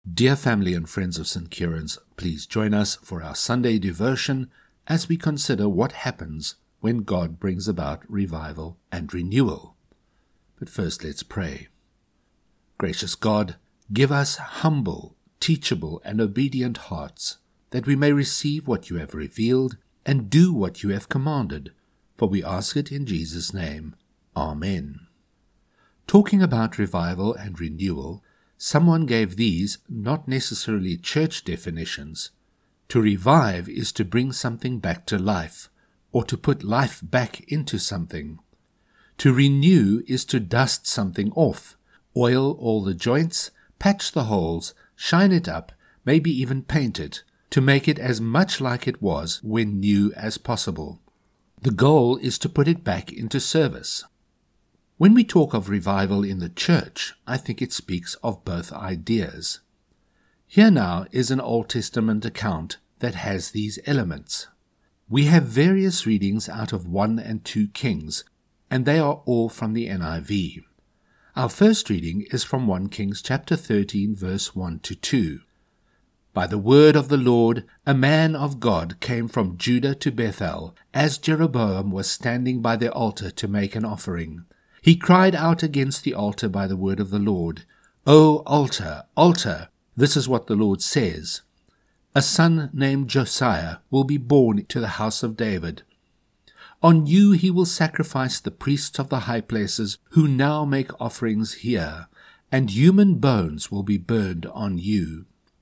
Dear family and friends of St. Kieran's, please join us for our Sunday devotion as we consider what happens when God brings about revival and renewal. But first, let's pray. Gracious God, give us humble, teachable, and obedient hearts, that we may receive what you have revealed and do what you have commanded, for we ask it in Jesus' name. Amen. Talking about revival and renewal, someone gave these not necessarily church definitions. To revive is to bring something back to life, or to put life back into something. To renew is to dust something off, oil all the joints, patch the holes, shine it up, maybe even paint it, to make it as much like it was when new as possible. The goal is to put it back into service. When we talk of revival in the church, I think it speaks of both ideas. Here now is an Old Testament account that has these elements. We have various readings out of 1 and 2 Kings, and they are all from the NIV. Our first reading is from 1 Kings chapter 13, verse 1 to 2. By the word of the Lord, a man of God came from Judah to Bethel, as Jeroboam was standing by the altar to make an offering. He cried out against the altar by the word of the Lord, "O altar, altar, this is what the Lord says. A son named Josiah will be born to the house of David. On you he will sacrifice the priests of the high places who now make offerings here, and human bones will be burned on you."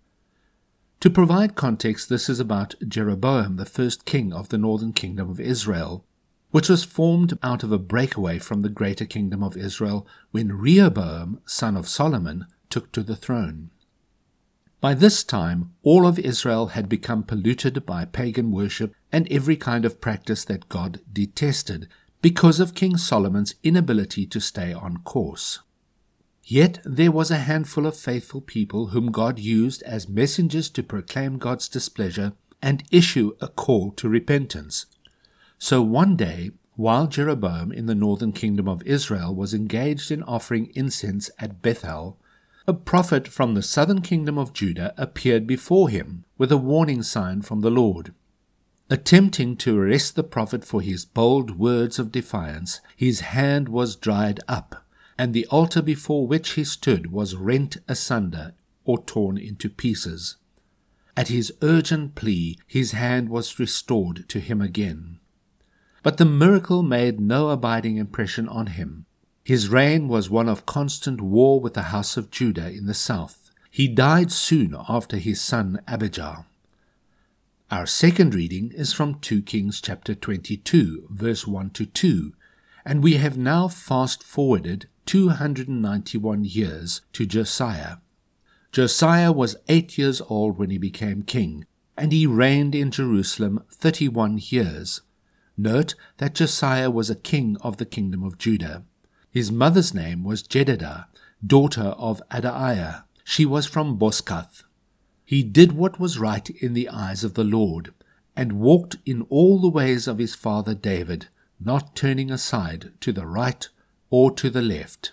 To provide context, this is about Jeroboam, the first king of the northern kingdom of Israel, which was formed out of a breakaway from the greater kingdom of Israel when Rehoboam, son of Solomon, took to the throne. By this time, all of Israel had become polluted by pagan worship and every kind of practice that God detested because of King Solomon's inability to stay on course. Yet there was a handful of faithful people whom God used as messengers to proclaim God's displeasure and issue a call to repentance. So one day, while Jeroboam in the northern kingdom of Israel was engaged in offering incense at Bethel, a prophet from the southern kingdom of Judah appeared before him with a warning sign from the Lord. Attempting to arrest the prophet for his bold words of defiance, his hand was dried up, and the altar before which he stood was rent asunder or torn into pieces. At his urgent plea, his hand was restored to him again. But the miracle made no abiding impression on him. His reign was one of constant war with the house of Judah in the south. He died soon after his son Abijah. Our second reading is from 2 Kings chapter 22, verse 1 to 2, and we have now fast-forwarded 291 years to Josiah. Josiah was 8 years old when he became king, and he reigned in Jerusalem 31 years. Note that Josiah was a king of the kingdom of Judah. His mother's name was Jedidah, daughter of Adaiah. She was from Boscath. He did what was right in the eyes of the Lord, and walked in all the ways of his father David, not turning aside to the right or to the left.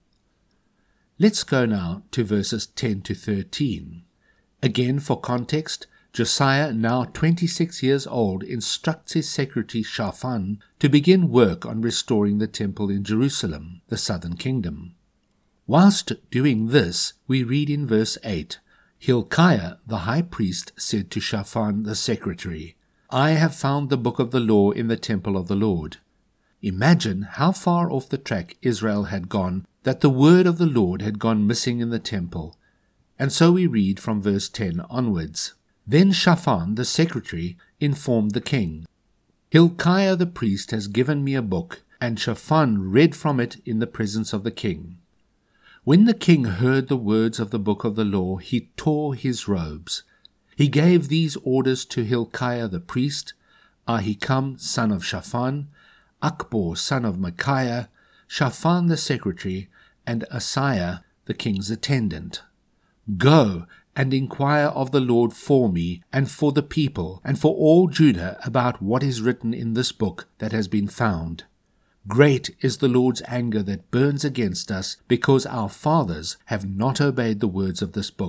Let's go now to verses 10 to 13. Again, for context, Josiah, now 26 years old, instructs his secretary Shaphan to begin work on restoring the temple in Jerusalem, the southern kingdom. Whilst doing this, we read in verse 8, Hilkiah the high priest said to Shaphan the secretary, "I have found the book of the law in the temple of the Lord." Imagine how far off the track Israel had gone, that the word of the Lord had gone missing in the temple. And so we read from verse 10 onwards. Then Shaphan the secretary informed the king, "Hilkiah the priest has given me a book," and Shaphan read from it in the presence of the king. When the king heard the words of the book of the law, he tore his robes. He gave these orders to Hilkiah the priest, Ahikam son of Shaphan, Akbor son of Micaiah, Shaphan the secretary, and Asaiah the king's attendant. "Go and inquire of the Lord for me and for the people and for all Judah about what is written in this book that has been found. Great is the Lord's anger that burns against us because our fathers have not obeyed the words of this book,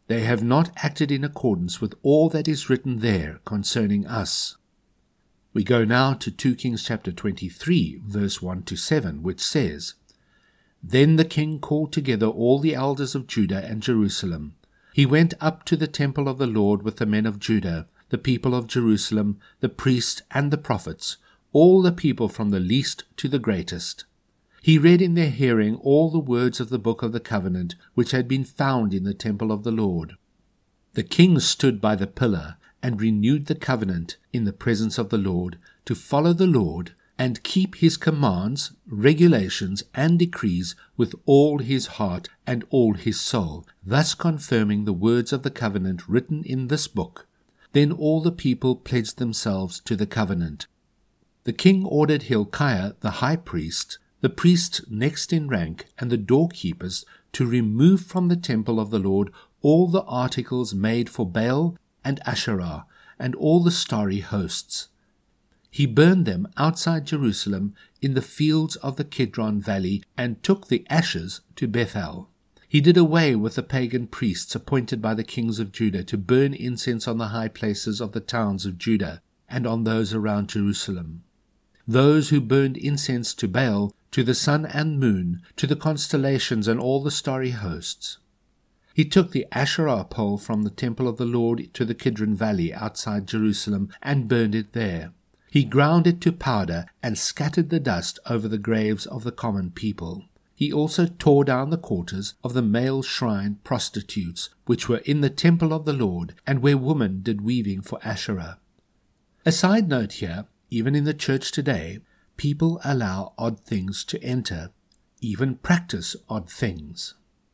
they have not acted in accordance with all that is written there concerning us. We go now to 2 Kings chapter 23, verse 1 to 7, which says, Then the king called together all the elders of Judah and Jerusalem. He went up to the temple of the Lord with the men of Judah, the people of Jerusalem, the priests and the prophets, all the people from the least to the greatest. He read in their hearing all the words of the book of the covenant, which had been found in the temple of the Lord. The king stood by the pillar and renewed the covenant in the presence of the Lord, to follow the Lord and keep his commands, regulations, and decrees with all his heart and all his soul, thus confirming the words of the covenant written in this book. Then all the people pledged themselves to the covenant. The king ordered Hilkiah the high priest, the priests next in rank, and the doorkeepers to remove from the temple of the Lord all the articles made for Baal and Asherah, and all the starry hosts. He burned them outside Jerusalem in the fields of the Kidron Valley, and took the ashes to Bethel. He did away with the pagan priests appointed by the kings of Judah to burn incense on the high places of the towns of Judah and on those around Jerusalem. Those who burned incense to Baal, to the sun and moon, to the constellations and all the starry hosts. He took the Asherah pole from the temple of the Lord to the Kidron Valley outside Jerusalem and burned it there. He ground it to powder and scattered the dust over the graves of the common people. He also tore down the quarters of the male shrine prostitutes, which were in the temple of the Lord, and where women did weaving for Asherah. A side note here, even in the church today, people allow odd things to enter, even practice odd things.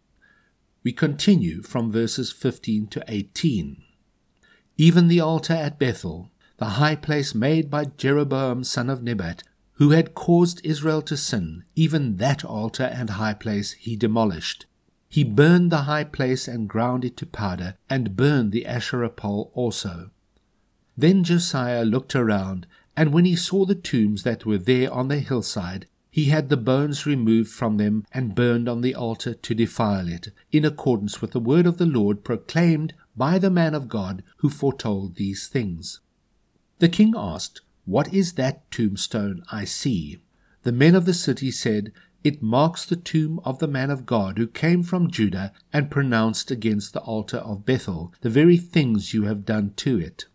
We continue from verses 15 to 18. Even the altar at Bethel, the high place made by Jeroboam son of Nebat, who had caused Israel to sin, even that altar and high place he demolished. He burned the high place and ground it to powder, and burned the Asherah pole also. Then Josiah looked around, and when he saw the tombs that were there on the hillside, he had the bones removed from them and burned on the altar to defile it, in accordance with the word of the Lord proclaimed by the man of God who foretold these things. The king asked, "What is that tombstone I see?" The men of the city said, "It marks the tomb of the man of God who came from Judah and pronounced against the altar of Bethel the very things you have done to it."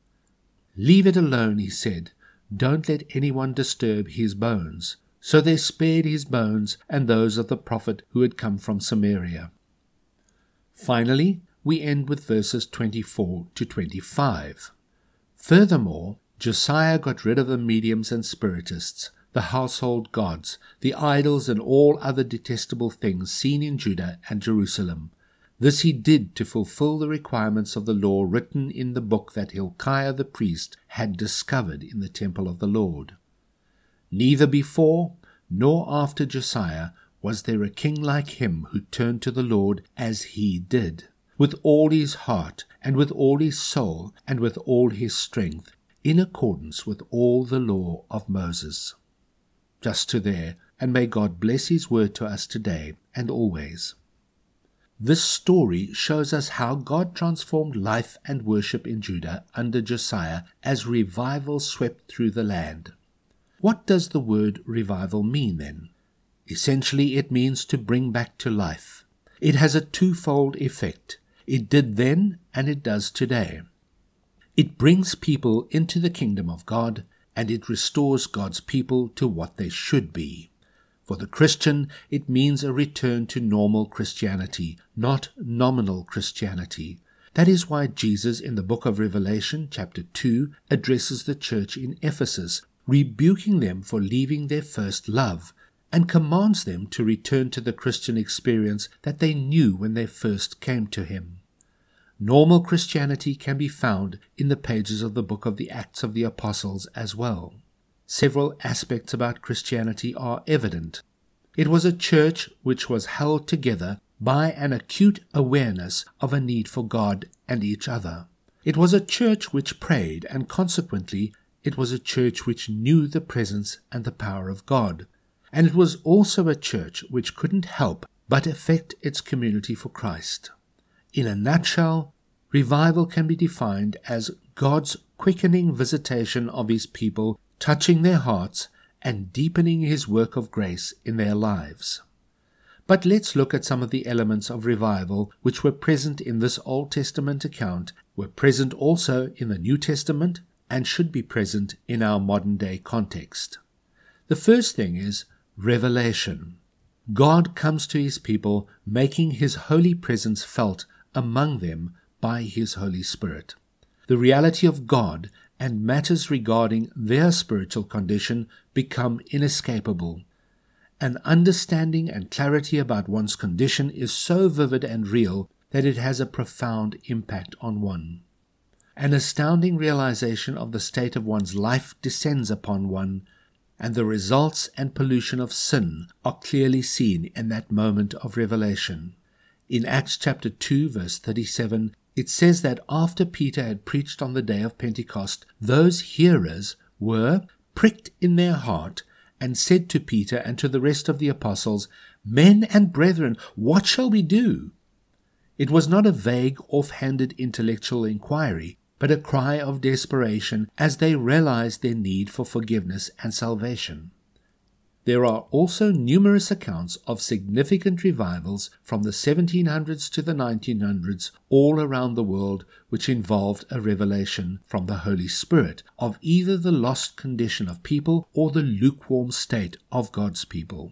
"Leave it alone," he said. "Don't let anyone disturb his bones." So they spared his bones and those of the prophet who had come from Samaria. Finally, we end with verses 24 to 25. Furthermore, Josiah got rid of the mediums and spiritists, the household gods, the idols, and all other detestable things seen in Judah and Jerusalem. This he did to fulfill the requirements of the law written in the book that Hilkiah the priest had discovered in the temple of the Lord. Neither before nor after Josiah was there a king like him who turned to the Lord as he did, with all his heart, and with all his soul, and with all his strength, in accordance with all the law of Moses. Just to there, and may God bless his word to us today and always. This story shows us how God transformed life and worship in Judah under Josiah as revival swept through the land. What does the word revival mean then? Essentially, it means to bring back to life. It has a twofold effect. It did then, and it does today. It brings people into the kingdom of God, and it restores God's people to what they should be. For the Christian, it means a return to normal Christianity, not nominal Christianity. That is why Jesus in the book of Revelation, chapter 2, addresses the church in Ephesus, rebuking them for leaving their first love, and commands them to return to the Christian experience that they knew when they first came to him. Normal Christianity can be found in the pages of the book of the Acts of the Apostles as well. Several aspects about Christianity are evident. It was a church which was held together by an acute awareness of a need for God and each other. It was a church which prayed, and consequently, it was a church which knew the presence and the power of God. And it was also a church which couldn't help but affect its community for Christ. In a nutshell, revival can be defined as God's quickening visitation of His people, touching their hearts and deepening His work of grace in their lives. But let's look at some of the elements of revival which were present in this Old Testament account, were present also in the New Testament, and should be present in our modern-day context. The first thing is revelation. God comes to His people, making His holy presence felt among them by His Holy Spirit. The reality of God and matters regarding their spiritual condition become inescapable. An understanding and clarity about one's condition is so vivid and real that it has a profound impact on one. An astounding realization of the state of one's life descends upon one, and the results and pollution of sin are clearly seen in that moment of revelation. In Acts chapter 2, verse 37, it says that after Peter had preached on the day of Pentecost, those hearers were pricked in their heart and said to Peter and to the rest of the apostles, "Men and brethren, what shall we do?" It was not a vague, off-handed intellectual inquiry, but a cry of desperation as they realized their need for forgiveness and salvation. There are also numerous accounts of significant revivals from the 1700s to the 1900s all around the world which involved a revelation from the Holy Spirit of either the lost condition of people or the lukewarm state of God's people.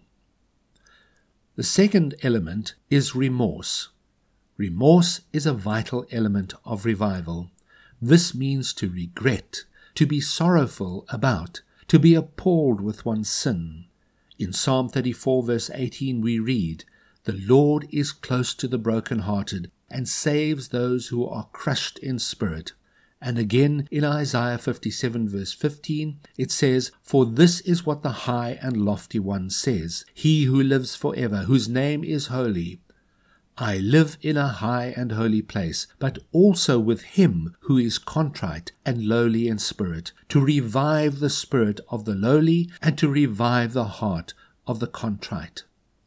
The second element is remorse. Remorse is a vital element of revival. This means to regret, to be sorrowful about, to be appalled with one's sin. In Psalm 34 verse 18 we read, "The Lord is close to the brokenhearted and saves those who are crushed in spirit." And again in Isaiah 57 verse 15 it says, "For this is what the high and lofty one says, He who lives forever, whose name is holy. I live in a high and holy place, but also with him who is contrite and lowly in spirit, to revive the spirit of the lowly and to revive the heart of the contrite."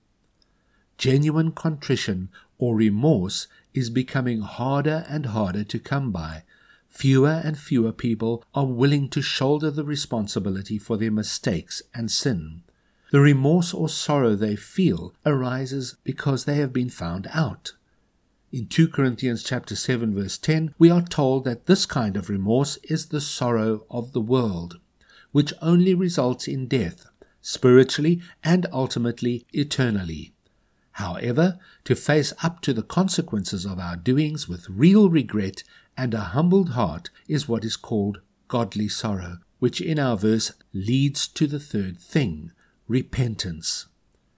Genuine contrition or remorse is becoming harder and harder to come by. Fewer and fewer people are willing to shoulder the responsibility for their mistakes and sin. The remorse or sorrow they feel arises because they have been found out. In 2 Corinthians chapter 7 verse 10, we are told that this kind of remorse is the sorrow of the world, which only results in death, spiritually and ultimately eternally. However, to face up to the consequences of our doings with real regret and a humbled heart is what is called godly sorrow, which in our verse leads to the third thing, repentance.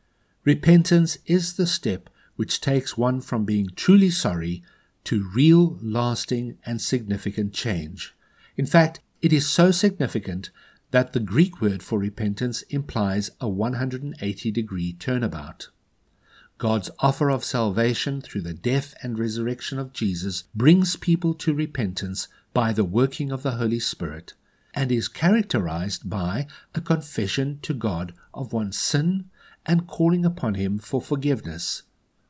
Repentance is the step which takes one from being truly sorry to real, lasting, and significant change. In fact, it is so significant that the Greek word for repentance implies a 180-degree turnabout. God's offer of salvation through the death and resurrection of Jesus brings people to repentance by the working of the Holy Spirit, and is characterized by a confession to God of one's sin and calling upon Him for forgiveness.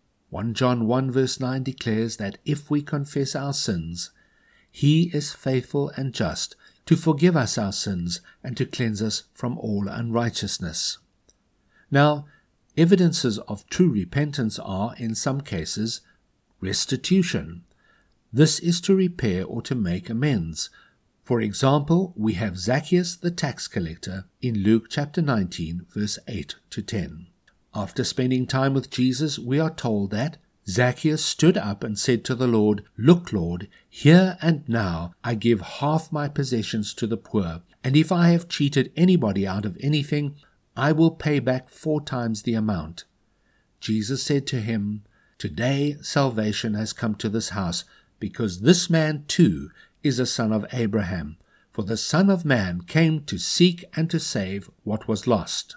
1 John 1 verse 9 declares that if we confess our sins, He is faithful and just to forgive us our sins and to cleanse us from all unrighteousness. Now, evidences of true repentance are, in some cases, restitution. This is to repair or to make amends. For example, we have Zacchaeus the tax collector in Luke chapter 19, verse 8 to 10. After spending time with Jesus, we are told that Zacchaeus stood up and said to the Lord, "Look, Lord, here and now I give half my possessions to the poor, and if I have cheated anybody out of anything, I will pay back 4 times the amount." Jesus said to him, "Today salvation has come to this house, because this man too is a son of Abraham, for the Son of Man came to seek and to save what was lost."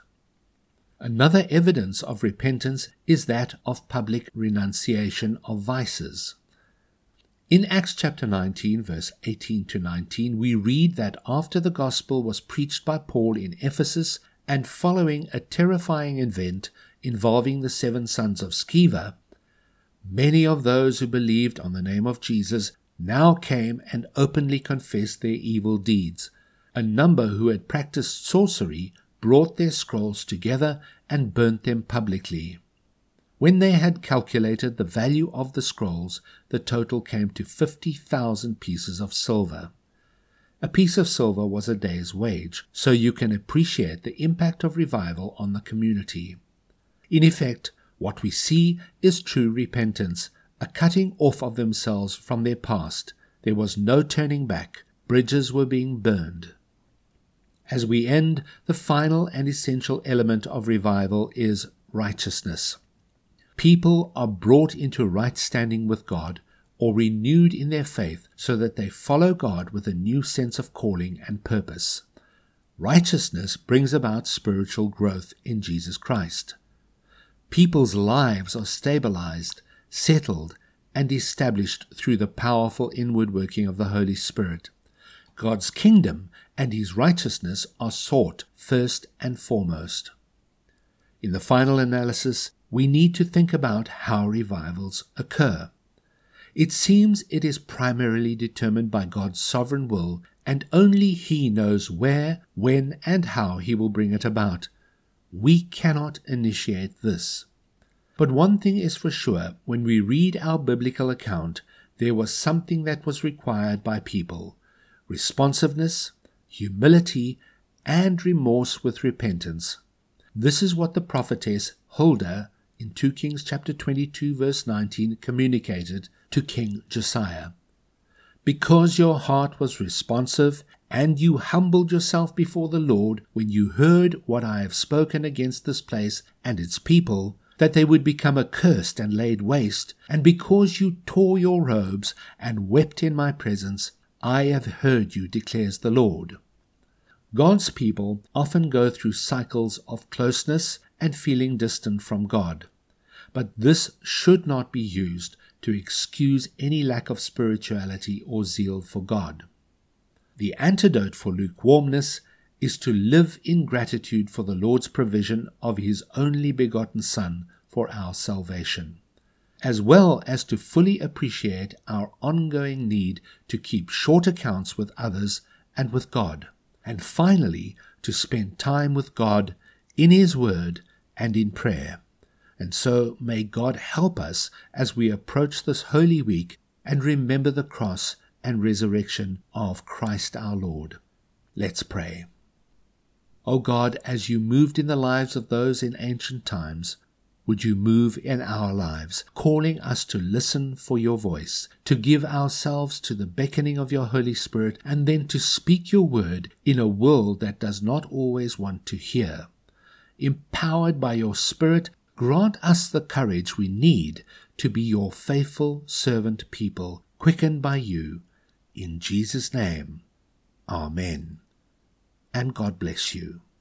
Another evidence of repentance is that of public renunciation of vices. In Acts chapter 19, verse 18 to 19, we read that after the gospel was preached by Paul in Ephesus, and following a terrifying event involving the 7 sons of Sceva, Many of those who believed on the name of Jesus now came and openly confessed their evil deeds. A number who had practiced sorcery brought their scrolls together and burnt them publicly. When they had calculated the value of the scrolls, the total came to 50,000 pieces of silver. A piece of silver was a day's wage, so you can appreciate the impact of revival on the community. In effect, what we see is true repentance, a cutting off of themselves from their past. There was no turning back. Bridges were being burned. As we end, the final and essential element of revival is righteousness. People are brought into right standing with God, or renewed in their faith so that they follow God with a new sense of calling and purpose. Righteousness brings about spiritual growth in Jesus Christ. People's lives are stabilized, settled, and established through the powerful inward working of the Holy Spirit. God's kingdom and His righteousness are sought first and foremost. In the final analysis, we need to think about how revivals occur. It seems it is primarily determined by God's sovereign will, and only He knows where, when, and how He will bring it about. We cannot initiate this. But one thing is for sure, when we read our biblical account, there was something that was required by people: responsiveness, humility, and remorse with repentance. This is what the prophetess Huldah in 2 Kings chapter 22 verse 19 communicated to King Josiah. Because your heart was responsive, and you humbled yourself before the Lord when you heard what I have spoken against this place and its people, that they would become accursed and laid waste, and because you tore your robes and wept in my presence, I have heard you, declares the Lord. God's people often go through cycles of closeness and feeling distant from God, but this should not be used to excuse any lack of spirituality or zeal for God. The antidote for lukewarmness is to live in gratitude for the Lord's provision of His only begotten Son for our salvation, as well as to fully appreciate our ongoing need to keep short accounts with others and with God, and finally to spend time with God in His Word and in prayer. And so may God help us as we approach this Holy Week and remember the cross and resurrection of Christ our Lord. Let's pray. O God, as you moved in the lives of those in ancient times, would you move in our lives, calling us to listen for your voice, to give ourselves to the beckoning of your Holy Spirit, and then to speak your word in a world that does not always want to hear. Empowered by your Spirit, grant us the courage we need to be your faithful servant people, quickened by you. In Jesus' name, Amen. And God bless you.